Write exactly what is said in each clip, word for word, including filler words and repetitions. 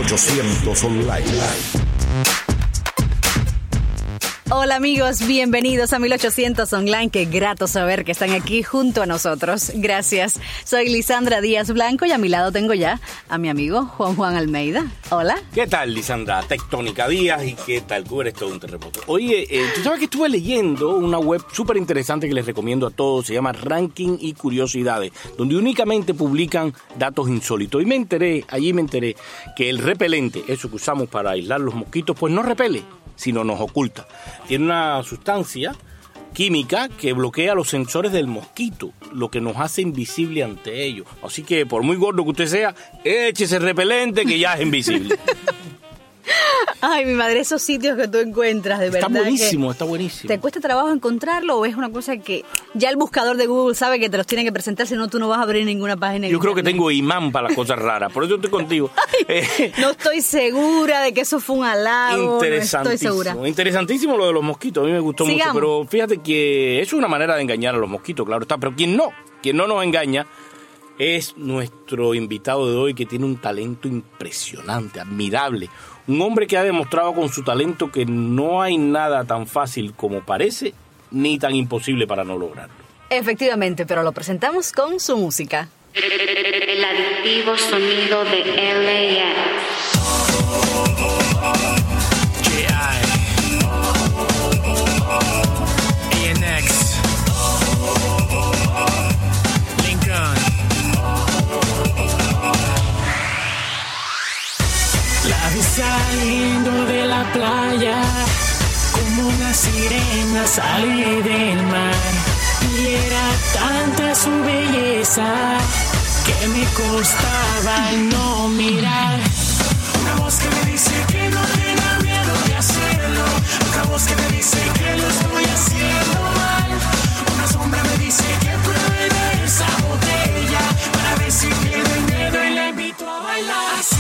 ochocientos Online. Hola amigos, bienvenidos a mil ochocientos Online. Qué grato saber que están aquí junto a nosotros. Gracias. Soy Lisandra Díaz Blanco y a mi lado tengo ya a mi amigo Juan Juan Almeida. Hola. ¿Qué tal, Lisandra? Tectónica Díaz, ¿y qué tal? Tú eres todo un terremoto. Oye, eh, tú sabes que estuve leyendo una web súper interesante que les recomiendo a todos. Se llama Ranking y Curiosidades, donde únicamente publican datos insólitos. Y me enteré, allí me enteré, que el repelente, eso que usamos para aislar los mosquitos, pues no repele, sino nos oculta. Tiene una sustancia química que bloquea los sensores del mosquito, lo que nos hace invisible ante ellos. Así que, por muy gordo que usted sea, échese repelente que ya es invisible. Ay, mi madre, esos sitios que tú encuentras, de verdad. Está buenísimo, está buenísimo. ¿Te cuesta trabajo encontrarlo o es una cosa que ya el buscador de Google sabe que te los tiene que presentar, si no tú no vas a abrir ninguna página? Yo creo que internet? tengo imán para las cosas raras, por eso estoy contigo. Ay, no estoy segura de que eso fue un halago. Interesantísimo, no estoy segura. Interesantísimo lo de los mosquitos, a mí me gustó Sigamos. mucho, pero fíjate que eso es una manera de engañar a los mosquitos, claro está, pero quien no, quien no nos engaña es nuestro invitado de hoy, que tiene un talento impresionante, admirable. Un hombre que ha demostrado con su talento que no hay nada tan fácil como parece, ni tan imposible para no lograrlo. Efectivamente, pero lo presentamos con su música. El adictivo sonido de L A X. Saliendo de la playa, como una sirena sale del mar, y era tanta su belleza que me costaba no mirar. Una voz que me dice que no tenga miedo de hacerlo, otra voz que me dice que lo estoy haciendo mal, una sombra me dice que pruebe de esa botella para ver si pierdo el miedo y la invito a bailar así.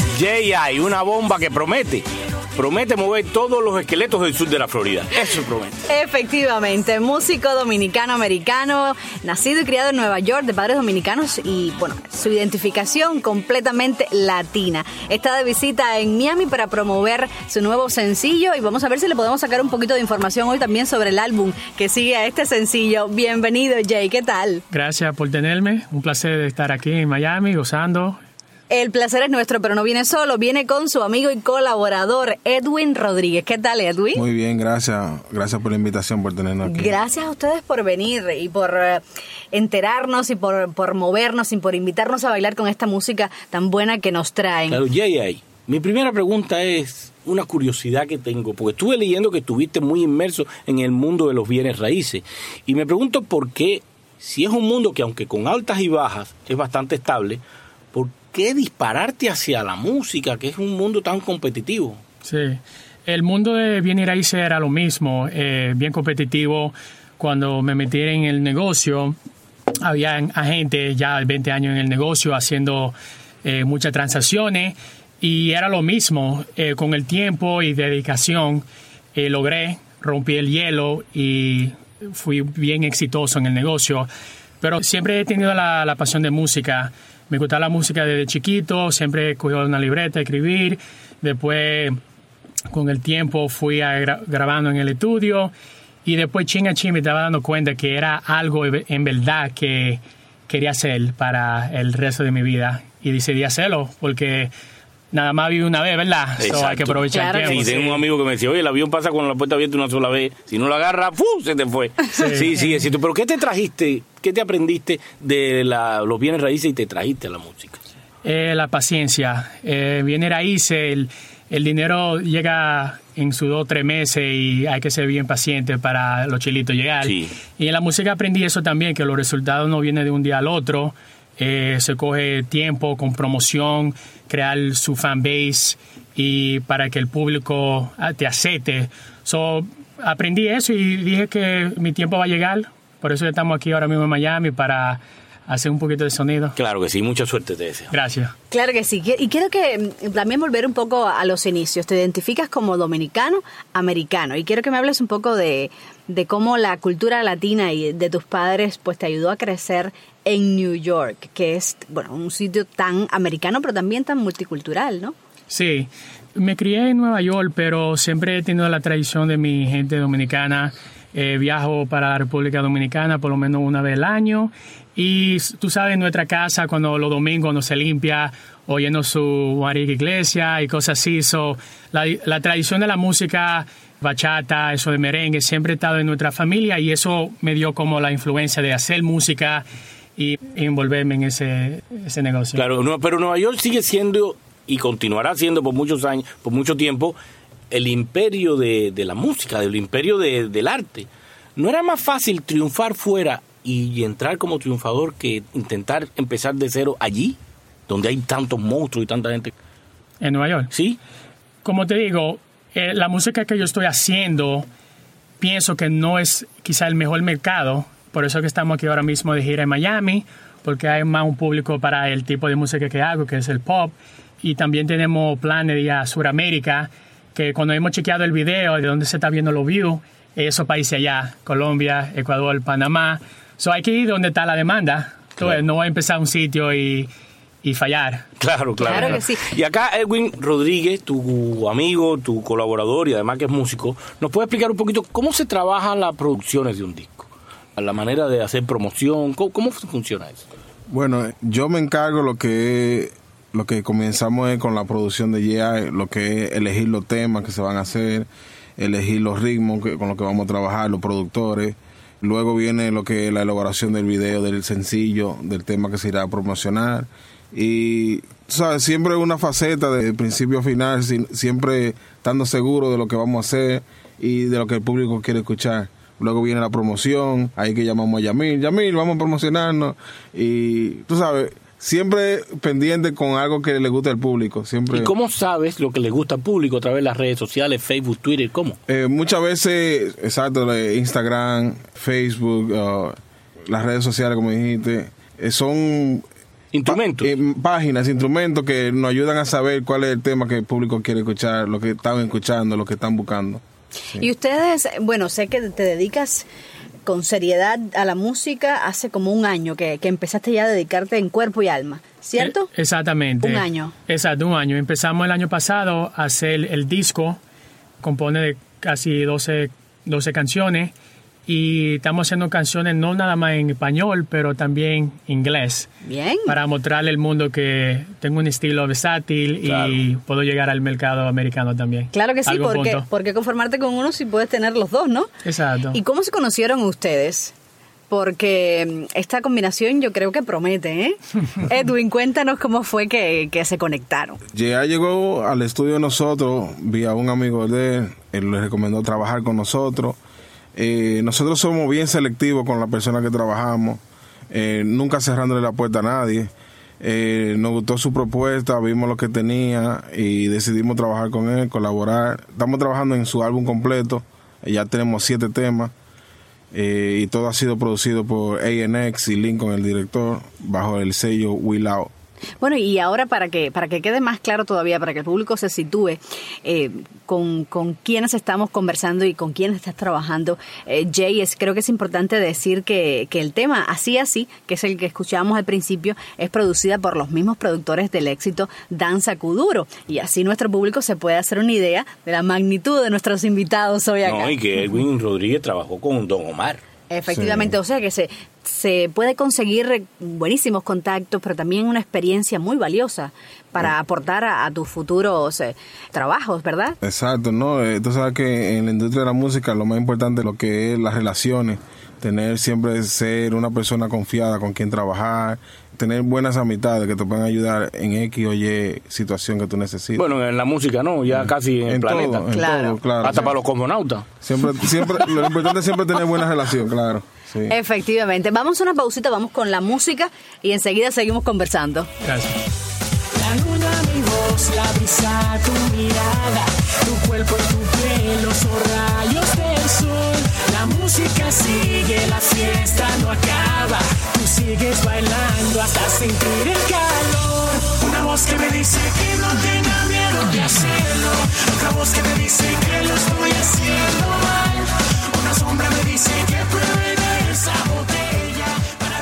J I, una bomba que promete, promete mover todos los esqueletos del sur de la Florida. Eso promete. Efectivamente, músico dominicano-americano, nacido y criado en Nueva York, de padres dominicanos y, bueno, su identificación completamente latina. Está de visita en Miami para promover su nuevo sencillo y vamos a ver si le podemos sacar un poquito de información hoy también sobre el álbum que sigue a este sencillo. Bienvenido, Jay, ¿qué tal? Gracias por tenerme, un placer estar aquí en Miami gozando. El placer es nuestro, pero no viene solo, viene con su amigo y colaborador Edwin Rodríguez. ¿Qué tal, Edwin? Muy bien, gracias. Gracias por la invitación, por tenernos aquí. Gracias a ustedes por venir y por uh, enterarnos y por, por movernos y por invitarnos a bailar con esta música tan buena que nos traen. Claro, J I, mi primera pregunta es una curiosidad que tengo, porque estuve leyendo que estuviste muy inmerso en el mundo de los bienes raíces, y me pregunto por qué, si es un mundo que aunque con altas y bajas es bastante estable, ¿por qué dispararte hacia la música, que es un mundo tan competitivo? Sí, el mundo de bienes raíces era lo mismo, eh, bien competitivo. Cuando me metí en el negocio, había agentes ya de veinte años en el negocio haciendo eh, muchas transacciones, y era lo mismo. Eh, con el tiempo y dedicación eh, logré, rompí el hielo y fui bien exitoso en el negocio. Pero siempre he tenido la, la pasión de música. Me gustaba la música desde chiquito, siempre he cogido una libreta a escribir. Después, con el tiempo, fui a gra- grabando en el estudio. Y después, chin a chin, me estaba dando cuenta que era algo en verdad que quería hacer para el resto de mi vida. Y decidí hacerlo, porque nada más vive una vez, ¿verdad? So, hay que aprovechar Claro, el tiempo. Sí, tengo un amigo que me decía, oye, el avión pasa con la puerta abierta una sola vez. Si no la agarra, ¡fu! Se te fue. Sí, sí, sí, es cierto. Pero ¿qué te trajiste? ¿Qué te aprendiste de la, los bienes raíces y te trajiste a la música? Eh, la paciencia. Eh, bienes raíces, el, el dinero llega en sus dos o tres meses y hay que ser bien paciente para los chilitos llegar. Sí. Y en la música aprendí eso también, que los resultados no vienen de un día al otro. Eh, se coge tiempo con promoción, crear su fanbase y para que el público te acepte. So, aprendí eso y dije que mi tiempo va a llegar. Por eso estamos aquí ahora mismo en Miami para hacer un poquito de sonido. Claro que sí, mucha suerte te deseo. Gracias. Claro que sí. Y quiero que también volver un poco a los inicios. Te identificas como dominicano, americano. Y quiero que me hables un poco de, de cómo la cultura latina y de tus padres pues te ayudó a crecer en New York, que es, bueno, un sitio tan americano, pero también tan multicultural, ¿no? Sí, me crié en Nueva York, pero siempre he tenido la tradición de mi gente dominicana. Eh, viajo para la República Dominicana por lo menos una vez al año. Y tú sabes, en nuestra casa, cuando los domingos no se limpia, oyendo su María Iglesia y cosas así. So, la, la tradición de la música, bachata, eso de merengue, siempre ha estado en nuestra familia y eso me dio como la influencia de hacer música y envolverme en ese, ese negocio. Claro, no, pero Nueva York sigue siendo y continuará siendo por muchos años, por mucho tiempo, el imperio de, de la música, el imperio de, del arte. ¿No era más fácil triunfar fuera y entrar como triunfador que intentar empezar de cero allí, donde hay tantos monstruos y tanta gente? ¿En Nueva York? Sí. Como te digo, eh, la música que yo estoy haciendo, pienso que no es quizá el mejor mercado. Por eso que estamos aquí ahora mismo de gira en Miami, porque hay más un público para el tipo de música que hago, que es el pop. Y también tenemos planes de ir a Sudamérica, que cuando hemos chequeado el video de dónde se está viendo los views, esos países allá, Colombia, Ecuador, Panamá. So hay que ir donde está la demanda. Claro. No voy a empezar un sitio y, y fallar. Claro, claro. Claro que sí. Y acá Edwin Rodríguez, tu amigo, tu colaborador y además que es músico, ¿nos puede explicar un poquito cómo se trabajan las producciones de un disco? La manera de hacer promoción, ¿cómo, cómo funciona eso? Bueno, yo me encargo lo que lo que comenzamos es con la producción de G I, lo que es elegir los temas que se van a hacer, elegir los ritmos que, con los que vamos a trabajar, los productores. Luego viene lo que es la elaboración del video, del sencillo, del tema que se irá a promocionar. Y, ¿sabes? Siempre una faceta de principio a final, siempre estando seguro de lo que vamos a hacer y de lo que el público quiere escuchar. Luego viene la promoción, ahí que llamamos a Yamil. Yamil, vamos a promocionarnos. Y, tú sabes, siempre pendiente con algo que le guste al público. Siempre. ¿Y cómo sabes lo que le gusta al público a través de las redes sociales, Facebook, Twitter? ¿Cómo? Eh, muchas veces, exacto, Instagram, Facebook, uh, las redes sociales, como dijiste, eh, son instrumentos. Pa- eh, páginas, instrumentos que nos ayudan a saber cuál es el tema que el público quiere escuchar, lo que están escuchando, lo que están buscando. Sí. Y ustedes, bueno, sé que te dedicas con seriedad a la música hace como un año que, que empezaste ya a dedicarte en cuerpo y alma, ¿cierto? Eh, exactamente. Un año. Exacto, un año. Empezamos el año pasado a hacer el disco, compone de casi doce, doce canciones y estamos haciendo canciones no nada más en español, pero también inglés. Bien. Para mostrarle al mundo que tengo un estilo versátil claro. y puedo llegar al mercado americano también. Claro que sí, Algún porque, punto. porque conformarte con uno si puedes tener los dos, ¿no? Exacto. ¿Y cómo se conocieron ustedes? Porque esta combinación yo creo que promete, ¿eh? Edwin, cuéntanos cómo fue que, que se conectaron. Ya llegó al estudio de nosotros vía un amigo de él, él le recomendó trabajar con nosotros. Eh, nosotros somos bien selectivos con las personas que trabajamos, eh, nunca cerrándole la puerta a nadie. Eh, nos gustó su propuesta, vimos lo que tenía y decidimos trabajar con él, colaborar. Estamos trabajando en su álbum completo, ya tenemos siete temas. Eh, y todo ha sido producido por A N X y Lincoln, el director, bajo el sello Will Out. Bueno, y ahora para que para que quede más claro todavía, para que el público se sitúe eh, con, con quiénes estamos conversando y con quiénes estás trabajando, eh, Jay, es, creo que es importante decir que, que el tema Así Así, que es el que escuchábamos al principio, es producida por los mismos productores del éxito Danza Kuduro, y así nuestro público se puede hacer una idea de la magnitud de nuestros invitados hoy acá. No, y que Edwin Rodríguez trabajó con Don Omar. Efectivamente, Sí. O sea que se, se puede conseguir buenísimos contactos, pero también una experiencia muy valiosa para aportar a, a tus futuros eh, trabajos, ¿verdad? Exacto, ¿no? Eh, tú sabes que en la industria de la música lo más importante es lo que es las relaciones, tener siempre ser una persona confiada con quien trabajar, tener buenas amistades que te puedan ayudar en X o Y situación que tú necesites. Bueno, en la música no, ya casi en, en el planeta. todo, en Claro. todo, claro. Hasta Sí. para los cosmonautas. Siempre, siempre, lo importante es siempre tener buena relación, claro. Sí. Efectivamente. Vamos a una pausita, vamos con la música y enseguida seguimos conversando. Gracias. La luna, mi voz, la brisa, tu mirada, tu cuerpo y tu piel, los rayos del sol. La música sigue, la fiesta no acaba. Tú sigues bailando hasta sentir el calor. Una voz que me dice que no tenga miedo de hacerlo. Otra voz que me dice que lo estoy haciendo mal. Una sombra me dice que pruebe de esa botella para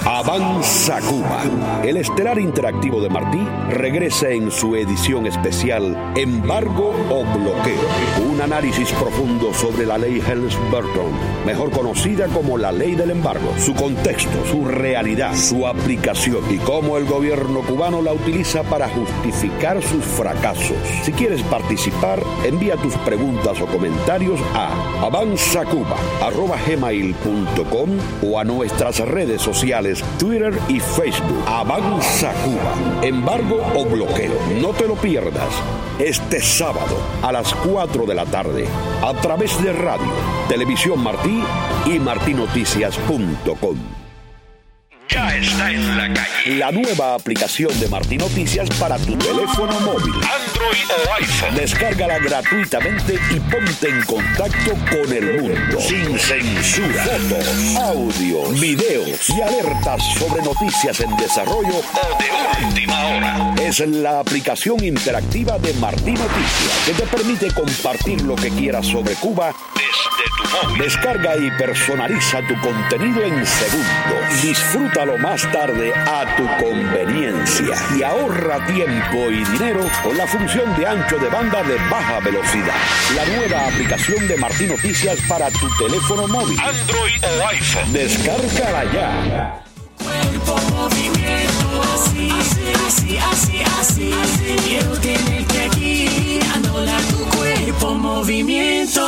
Avanza Cuba. El estelar interactivo de Martí regresa en su edición especial Embargo o Bloqueo. Un análisis profundo sobre la ley Helms-Burton, mejor conocida como la ley del embargo, su contexto, su realidad, su aplicación y cómo el gobierno cubano la utiliza para justificar sus fracasos. Si quieres participar, envía tus preguntas o comentarios a avanzacuba arroba gmail punto com o a nuestras redes sociales Twitter y Facebook. Avanza Cuba, embargo o bloqueo. No te lo pierdas este sábado a las cuatro de la tarde a través de radio, Televisión Martí y martinoticias punto com. Ya está en la calle la nueva aplicación de Martí Noticias para tu teléfono móvil, Android o iPhone. Descárgala gratuitamente y ponte en contacto con el mundo sin censura. Fotos, audio, videos y alertas sobre noticias en desarrollo o de última hora. Es la aplicación interactiva de Martí Noticias que te permite compartir lo que quieras sobre Cuba desde tu móvil. Descarga y personaliza tu contenido en segundos. Disfruta más tarde a tu conveniencia y ahorra tiempo y dinero con la función de ancho de banda de baja velocidad. La nueva aplicación de Martí Noticias para tu teléfono móvil, Android o iPhone. Descárgala ya. Cuerpo, movimiento, así, así, así, así, así. Quiero tenerte aquí, dándole a tu cuerpo movimiento.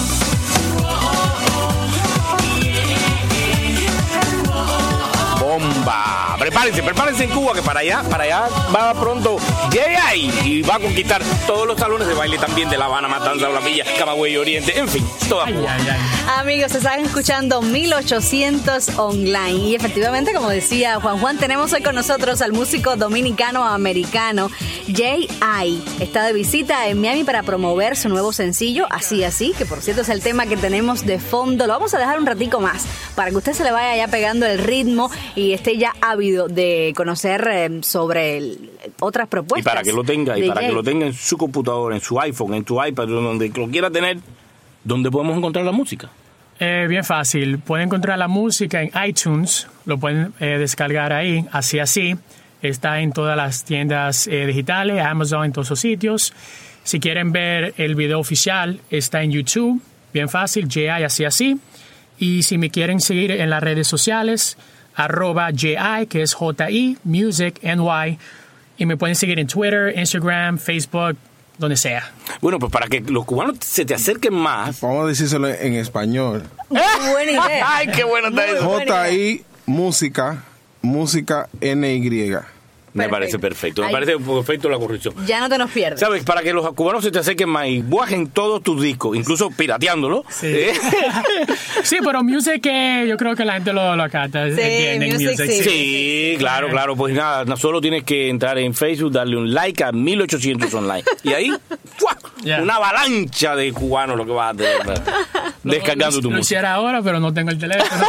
Bomba. Prepárense, prepárense en Cuba, que para allá, para allá va pronto J I y va a conquistar todos los salones de baile también de La Habana, Matanza, La Villa, Camagüey, Oriente, en fin, toda Cuba. Ay, ay, ay. Amigos, están escuchando mil ochocientos Online y efectivamente, como decía Juan Juan, tenemos hoy con nosotros al músico dominicano-americano J I. Está de visita en Miami para promover su nuevo sencillo, Así Así, que por cierto es el tema que tenemos de fondo. Lo vamos a dejar un ratico más para que usted se le vaya ya pegando el ritmo y esté ya ávido de conocer eh, sobre el, otras propuestas. Y para que lo tenga, y para J I. que lo tenga en su computadora, en su iPhone, en tu iPad, donde lo quiera tener, ¿dónde podemos encontrar la música? Eh, bien fácil. Pueden encontrar la música en iTunes. Lo pueden eh, descargar ahí. Así Así. Está en todas las tiendas eh, digitales, Amazon, en todos esos sitios. Si quieren ver el video oficial, está en YouTube. Bien fácil, J I Así Así. Y si me quieren seguir en las redes sociales, arroba J I, que es J I, Music, N Y. Y me pueden seguir en Twitter, Instagram, Facebook, donde sea. Bueno, pues para que los cubanos se te acerquen más. Vamos a decírselo en español. Buena idea. Ay, qué bueno está Muy eso. buena J I, música, música N Y. Me Perfecto. parece perfecto, me Ay. parece perfecto la corrección. Ya no te nos pierdes. ¿Sabes? Para que los cubanos se te acerquen más y bajen todos tus discos, incluso pirateándolo. Sí. ¿eh? Sí, pero music, eh, yo creo que la gente lo, lo cata. Sí, entienden music, sí. Sí, claro, claro. Pues nada, no solo tienes que entrar en Facebook, darle un like a mil ochocientos Online. Y ahí, ¡fua! Yeah. Una avalancha de cubanos lo que vas a tener descargando lo, tu lo música. hiciera ahora, pero no tengo el teléfono.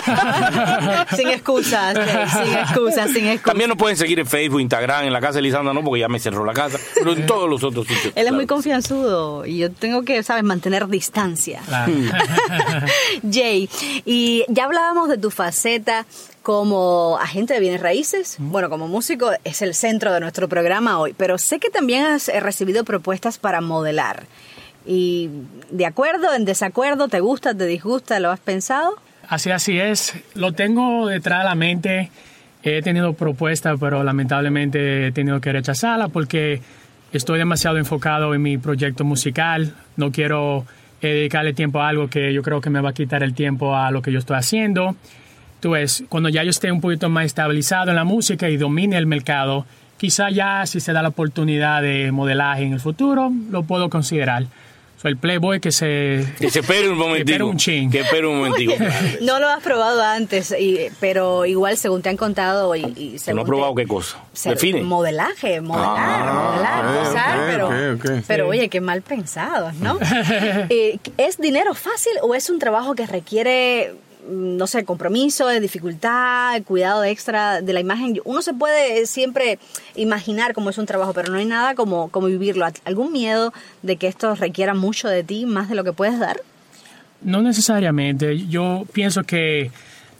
Sin excusas, Jay, sin excusas, sin excusas. También nos pueden seguir en Facebook, Instagram, en la casa de Lisandra, no, porque ya me cerró la casa, pero en todos los otros sitios. Él es claro. muy confianzudo y yo tengo que, ¿sabes?, mantener distancia. Claro. Jay, y ya hablábamos de tu faceta como agente de bienes raíces. Bueno, como músico es el centro de nuestro programa hoy, pero sé que también has eh, recibido propuestas para modelar. Y de acuerdo, en desacuerdo, ¿te gusta, te disgusta, lo has pensado? Así, así es. Lo tengo detrás de la mente. He tenido propuestas, pero lamentablemente he tenido que rechazarla porque estoy demasiado enfocado en mi proyecto musical. No quiero eh, dedicarle tiempo a algo que yo creo que me va a quitar el tiempo a lo que yo estoy haciendo. Tú ves, cuando ya yo esté un poquito más estabilizado en la música y domine el mercado, quizá ya si se da la oportunidad de modelaje en el futuro, lo puedo considerar. Soy el playboy que se... Que se espere un Que momentico. espere un chin. Que espere un momentico. No lo has probado antes, y, pero igual según te han contado y, y ¿Que según no ha probado te- qué cosa? se- Define. Modelaje, modelar, Ah, modelar, ok, posar, ok, pero, ok, ok. pero Sí. oye, qué mal pensados, ¿no? Eh, ¿Es dinero fácil o es un trabajo que requiere, no sé, compromiso, de dificultad, cuidado extra de la imagen? Uno se puede siempre imaginar cómo es un trabajo, pero no hay nada como, como vivirlo. ¿Algún miedo de que esto requiera mucho de ti, más de lo que puedes dar? No necesariamente. Yo pienso que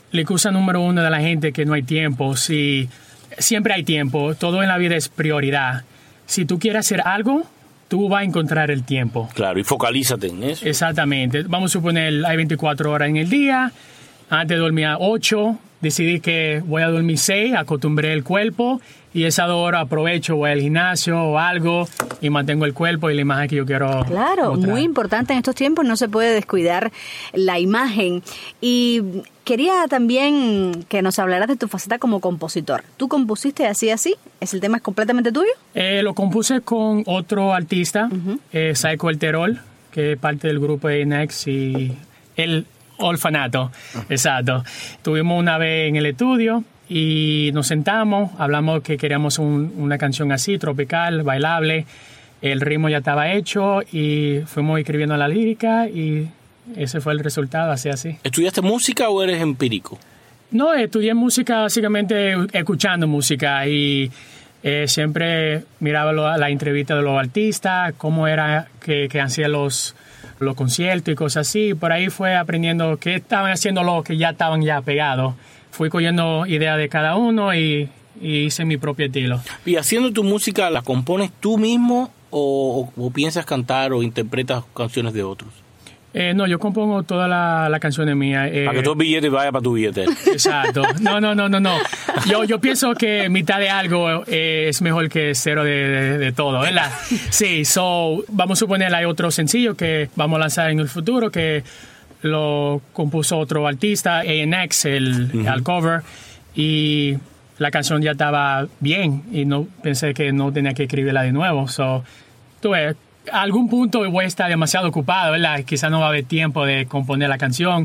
la excusa número uno de la gente que no hay tiempo. Si, siempre hay tiempo, todo en la vida es prioridad. Si tú quieres hacer algo, tú vas a encontrar el tiempo. Claro, y focalízate en eso. Exactamente. Vamos a suponer, hay veinticuatro horas en el día. Antes dormía ocho, decidí que voy a dormir seis, acostumbré el cuerpo y esas dos horas aprovecho, voy al gimnasio o algo y mantengo el cuerpo y la imagen que yo quiero Claro, mostrar. Muy importante en estos tiempos, no se puede descuidar la imagen. Y quería también que nos hablaras de tu faceta como compositor. ¿Tú compusiste así así? ¿Es el tema es completamente tuyo? Eh, lo compuse con otro artista, uh-huh. eh, Psycho El Terol, que es parte del grupo de Next y el Orfanato. Uh-huh. Exacto. Tuvimos una vez en el estudio y nos sentamos, hablamos que queríamos un, una canción así, tropical, bailable. El ritmo ya estaba hecho y fuimos escribiendo la lírica y ese fue el resultado, así así. ¿Estudiaste música o eres empírico? No, estudié música básicamente escuchando música y eh, siempre miraba lo, la entrevista de los artistas, cómo era que, que hacían los, los conciertos y cosas así. Por ahí fue aprendiendo qué estaban haciendo los que ya estaban ya pegados. Fui cogiendo ideas de cada uno y, y hice mi propio estilo. ¿Y haciendo tu música la compones tú mismo o, o, o piensas cantar o interpretas canciones de otros? Eh, no, yo compongo todas las la canciones mías. Eh, para que todo el billete vaya para tu billete. Exacto. No, no, no, no, no. Yo, yo pienso que mitad de algo eh, es mejor que cero de, de, de todo, ¿verdad? Sí, so, vamos a suponer hay otro sencillo que vamos a lanzar en el futuro que lo compuso otro artista, A N X, el, uh-huh. el cover, y la canción ya estaba bien y no pensé que no tenía que escribirla de nuevo. So, tú ves, a algún punto voy a estar demasiado ocupado, ¿verdad? Quizás no va a haber tiempo de componer la canción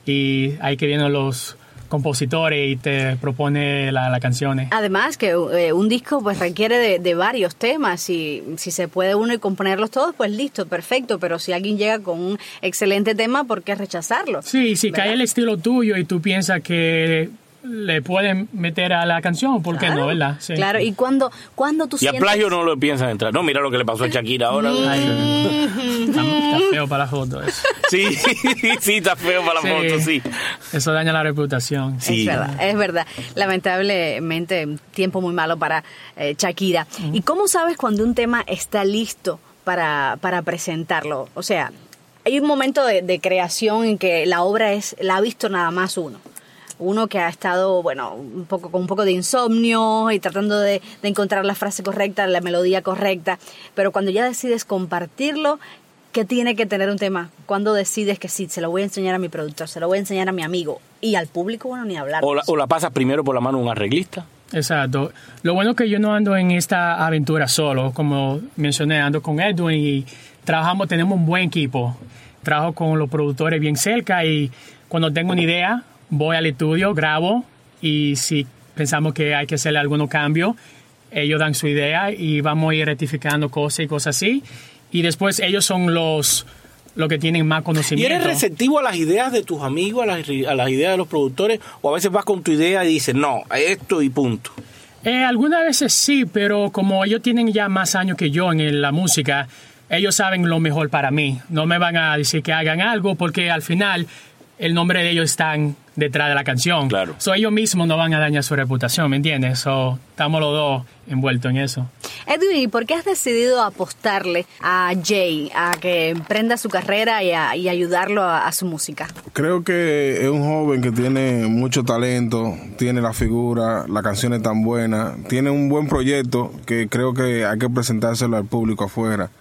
y hay que vienen los compositores y te propone las la canciones. Además que eh, un disco pues requiere de, de varios temas y si se puede uno y componerlos todos, pues listo, perfecto, pero si alguien llega con un excelente tema, ¿por qué rechazarlo? Sí, si ¿verdad? Cae el estilo tuyo y tú piensas que le pueden meter a la canción, ¿por claro, qué no, verdad? Sí. Claro, y cuando, cuando tú y sientes... a plagio no lo piensas entrar. No, mira lo que le pasó a Shakira ahora. Ay, está, está feo para la foto eso. Sí, sí, está feo para la sí, foto, sí. Eso daña la reputación. Sí. Es verdad, es verdad. Lamentablemente, tiempo muy malo para eh, Shakira. Uh-huh. ¿Y cómo sabes cuando un tema está listo para, para presentarlo? O sea, hay un momento de, de creación en que la obra es la ha visto nada más uno. Uno que ha estado, bueno, un poco con un poco de insomnio y tratando de, de encontrar la frase correcta, la melodía correcta. Pero cuando ya decides compartirlo, ¿qué tiene que tener un tema? Cuando decides que sí, se lo voy a enseñar a mi productor, se lo voy a enseñar a mi amigo y al público, bueno, ni hablar. O la, o la pasas primero por la mano de un arreglista. Exacto. Lo bueno es que yo no ando en esta aventura solo. Como mencioné, ando con Edwin y trabajamos, tenemos un buen equipo. Trabajo con los productores bien cerca y cuando tengo una idea, voy al estudio, grabo y si pensamos que hay que hacerle algunos cambios, ellos dan su idea y vamos a ir rectificando cosas y cosas así. Y después ellos son los, los que tienen más conocimiento. ¿Y eres receptivo a las ideas de tus amigos, a las, a las ideas de los productores? ¿O a veces vas con tu idea y dices, no, esto y punto? Eh, algunas veces sí, pero como ellos tienen ya más años que yo en la música, ellos saben lo mejor para mí. No me van a decir que hagan algo porque al final el nombre de ellos está detrás de la canción. Claro. So, ellos mismos no van a dañar su reputación, ¿me entiendes? So, estamos los dos envueltos en eso. Edwin, ¿y por qué has decidido apostarle a Jay a que emprenda su carrera y, a, y ayudarlo a, a su música? Creo que es un joven que tiene mucho talento, tiene la figura, la canción es tan buena, tiene un buen proyecto que creo que hay que presentárselo al público afuera.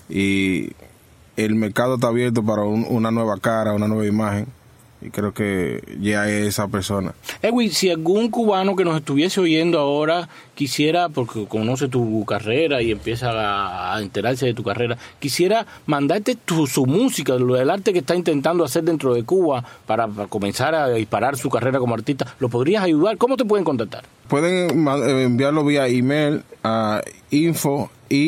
Y el mercado está abierto para un, una nueva cara, una nueva imagen. Y creo que ya es esa persona. Edwin, si algún cubano que nos estuviese oyendo ahora quisiera, porque conoce tu carrera y empieza a, a enterarse de tu carrera, quisiera mandarte tu, su música, lo del arte que está intentando hacer dentro de Cuba para, para comenzar a disparar su carrera como artista, ¿lo podrías ayudar? ¿Cómo te pueden contactar? Pueden enviarlo vía email a info,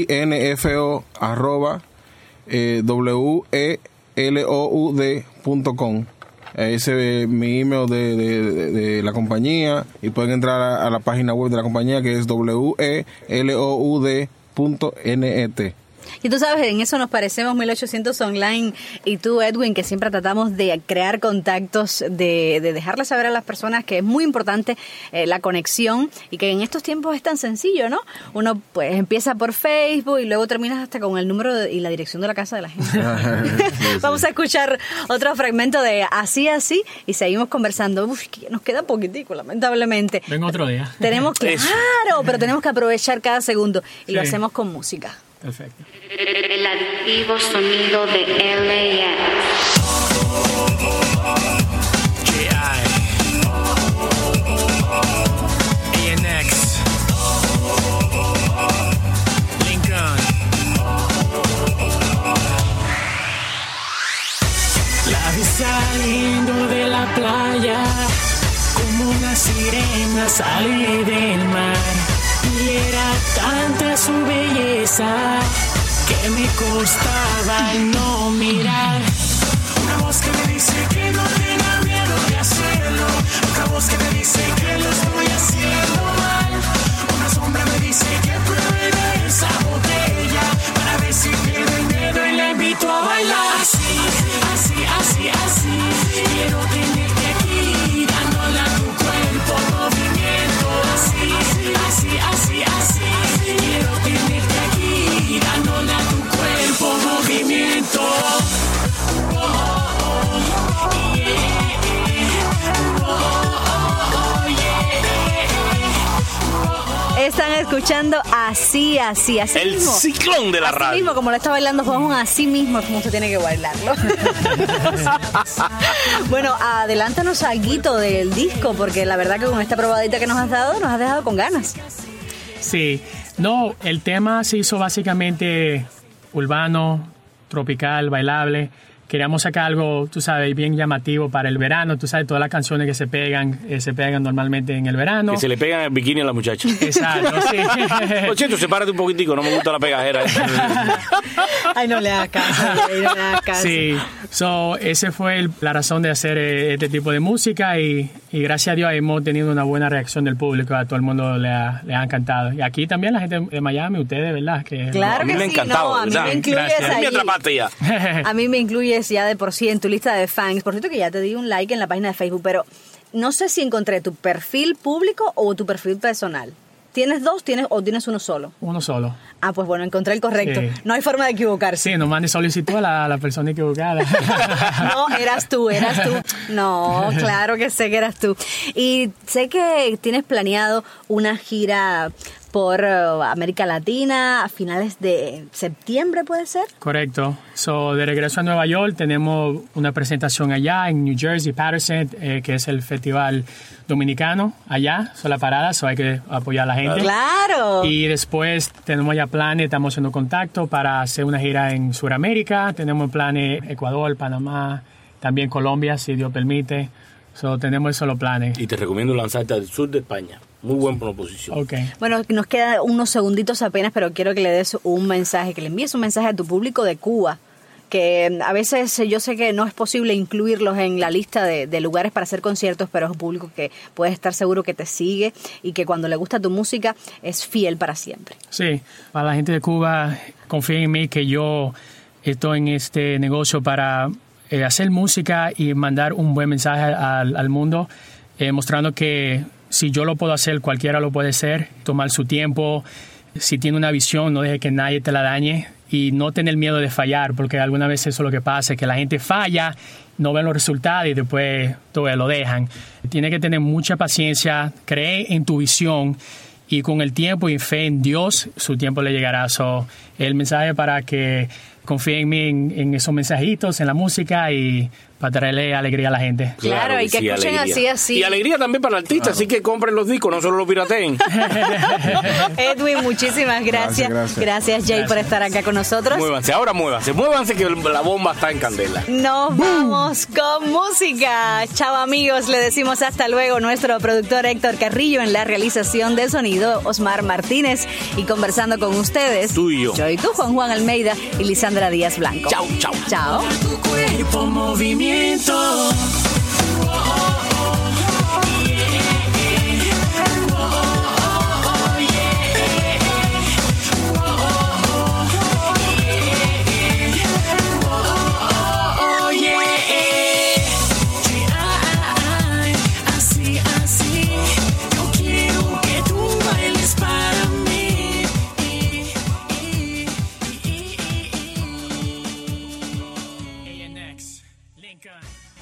info, arroba, eh, w e l o u d punto com. Ese es mi email de, de, de, de la compañía y pueden entrar a, a la página web de la compañía que es w e l o u d punto net. Y tú sabes, en eso nos parecemos mil ochocientos Online y tú, Edwin, que siempre tratamos de crear contactos, de, de dejarle saber a las personas que es muy importante eh, la conexión y que en estos tiempos es tan sencillo, ¿no? Uno pues empieza por Facebook y luego terminas hasta con el número de, y la dirección de la casa de la gente. sí, sí. Vamos a escuchar otro fragmento de Así Así y seguimos conversando. Uf, que nos queda poquitico, lamentablemente. Vengo otro día. Tenemos que, claro, pero tenemos que aprovechar cada segundo y sí. lo hacemos con música. Perfecto. El adictivo sonido de L A X. J I A N X Lincoln. La vi saliendo de la playa como una sirena sale del mar. Y era tanta su belleza que me costaba no mirar. Una voz que me dice que no tenga miedo de hacerlo. Otra voz que me dice que lo estoy haciendo mal. Una sombra me dice que pruebe de esa botella para ver si pierdo el miedo y le invito a bailar. Así, así, así, así. Quiero tenerte aquí, dándole a tu cuerpo movimiento. Así, así, así, así. Quiero tenerte aquí, dándole a tu cuerpo movimiento. Oh, oh, oh, yeah. Oh, oh, yeah. Están escuchando Así, Así, así El mismo. ciclón de la así radio. mismo, como lo está bailando Juan, así mismo es como usted tiene que bailarlo. Bueno, adelántanos algo del disco, porque la verdad que con esta probadita que nos has dado, nos has dejado con ganas. Sí, no, el tema se hizo básicamente urbano, tropical, bailable. Queríamos sacar algo, tú sabes, bien llamativo para el verano. Tú sabes, todas las canciones que se pegan, eh, se pegan normalmente en el verano. Que se le pegan el bikini a la muchacha. Exacto, sí. Lo siento, sepárate un poquitico, no me gusta la pegajera. Ay, no le hagas caso, no le hagas caso. Sí, so, esa fue el, la razón de hacer eh, este tipo de música y, y gracias a Dios hemos tenido una buena reacción del público, a todo el mundo le ha, le ha encantado. Y aquí también la gente de Miami, ustedes, ¿verdad? Que, Claro a mí que me ha sí, encantado, no, a mí ¿verdad? me incluyes Gracias. ahí. Me atrapaste ya. A mí me incluyes ya de por sí en tu lista de fans. Por cierto que ya te di un like en la página de Facebook, pero no sé si encontré tu perfil público o tu perfil personal. ¿Tienes dos tienes o tienes uno solo? Uno solo. Ah, pues bueno, encontré el correcto. Sí. No hay forma de equivocarse. Sí, no mande solicitud a la, a la persona equivocada. No, eras tú, eras tú. No, claro que sé que eras tú. Y sé que tienes planeado una gira por uh, América Latina a finales de septiembre, ¿puede ser? Correcto. So, de regreso a Nueva York, tenemos una presentación allá en New Jersey, Patterson, eh, que es el festival dominicano allá. So, la parada, so hay que apoyar a la gente. ¡Claro! Y después tenemos ya planes, estamos haciendo contacto para hacer una gira en Sudamérica. Tenemos planes Ecuador, Panamá, también Colombia, si Dios permite. So, tenemos esos los planes. Y te recomiendo lanzarte al sur de España. Muy buena proposición. Ok. Bueno, nos quedan unos segunditos apenas, pero quiero que le des un mensaje, que le envíes un mensaje a tu público de Cuba, que a veces yo sé que no es posible incluirlos en la lista de, de lugares para hacer conciertos, pero es un público que puedes estar seguro que te sigue y que cuando le gusta tu música es fiel para siempre. Sí, para la gente de Cuba, confíen en mí que yo estoy en este negocio para eh, hacer música y mandar un buen mensaje al, al mundo, eh, mostrando que si yo lo puedo hacer, cualquiera lo puede hacer, tomar su tiempo. Si tiene una visión, no deje que nadie te la dañe y no tener miedo de fallar, porque alguna vez eso es lo que pasa, es que la gente falla, no ven los resultados y después todo lo dejan. Tiene que tener mucha paciencia, cree en tu visión y con el tiempo y fe en Dios, su tiempo le llegará. So, el mensaje para que confíen en mí, en, en esos mensajitos, en la música y para traerle alegría a la gente. Claro, y que sí, escuchen alegría. así, así. Y alegría también para el artista, así que compren los discos, no solo los pirateen. Edwin, muchísimas gracias. Gracias, gracias. Gracias, Jay, por estar acá con nosotros. Muévanse, ahora muévanse, muévanse que la bomba está en candela. Nos vamos con música. Chao, amigos, le decimos hasta luego. Nuestro productor Héctor Carrillo en la realización de sonido, Osmar Martínez, y conversando con ustedes, Tú y yo. Yo y tú, Juan Juan Almeida y Lisandra Díaz Blanco. Chao, chao. Chao. Tu cuerpo movimiento. música.